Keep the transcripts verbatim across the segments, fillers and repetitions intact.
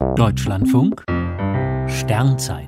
Deutschlandfunk Sternzeit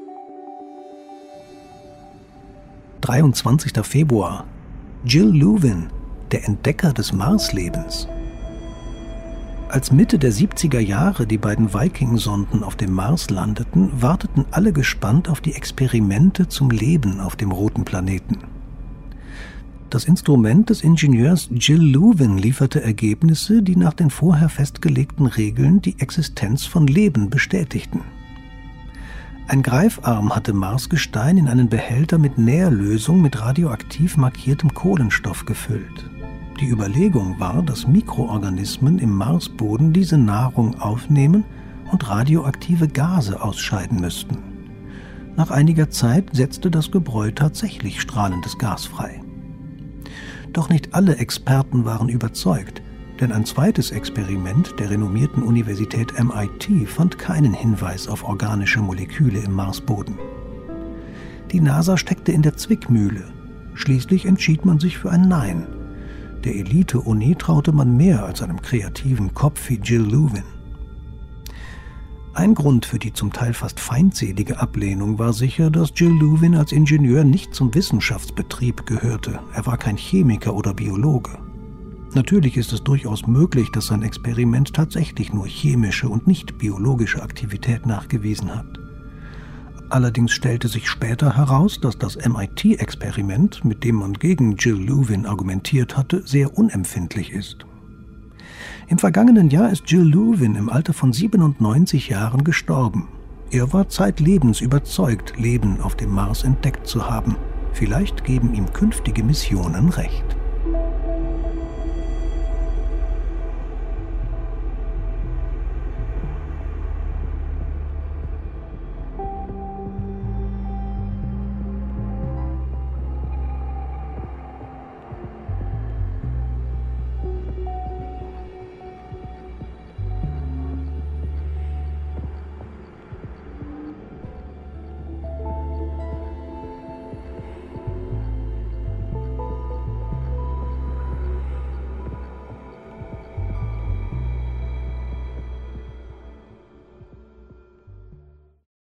dreiundzwanzigster Februar. Gilles Leuven, der Entdecker des Marslebens. Als Mitte der siebziger Jahre die beiden Viking-Sonden auf dem Mars landeten, warteten alle gespannt auf die Experimente zum Leben auf dem roten Planeten. Das Instrument des Ingenieurs Gilles Leuven lieferte Ergebnisse, die nach den vorher festgelegten Regeln die Existenz von Leben bestätigten. Ein Greifarm hatte Marsgestein in einen Behälter mit Nährlösung mit radioaktiv markiertem Kohlenstoff gefüllt. Die Überlegung war, dass Mikroorganismen im Marsboden diese Nahrung aufnehmen und radioaktive Gase ausscheiden müssten. Nach einiger Zeit setzte das Gebräu tatsächlich strahlendes Gas frei. Doch nicht alle Experten waren überzeugt, denn ein zweites Experiment der renommierten Universität M I T fand keinen Hinweis auf organische Moleküle im Marsboden. Die NASA steckte in der Zwickmühle. Schließlich entschied man sich für ein Nein. Der Elite-Uni traute man mehr als einem kreativen Kopf wie Gilles Leuven. Ein Grund für die zum Teil fast feindselige Ablehnung war sicher, dass Gilles Leuven als Ingenieur nicht zum Wissenschaftsbetrieb gehörte. Er war kein Chemiker oder Biologe. Natürlich ist es durchaus möglich, dass sein Experiment tatsächlich nur chemische und nicht biologische Aktivität nachgewiesen hat. Allerdings stellte sich später heraus, dass das M I T-Experiment, mit dem man gegen Gilles Leuven argumentiert hatte, sehr unempfindlich ist. Im vergangenen Jahr ist Gilles Leuven im Alter von siebenundneunzig Jahren gestorben. Er war zeitlebens überzeugt, Leben auf dem Mars entdeckt zu haben. Vielleicht geben ihm künftige Missionen recht.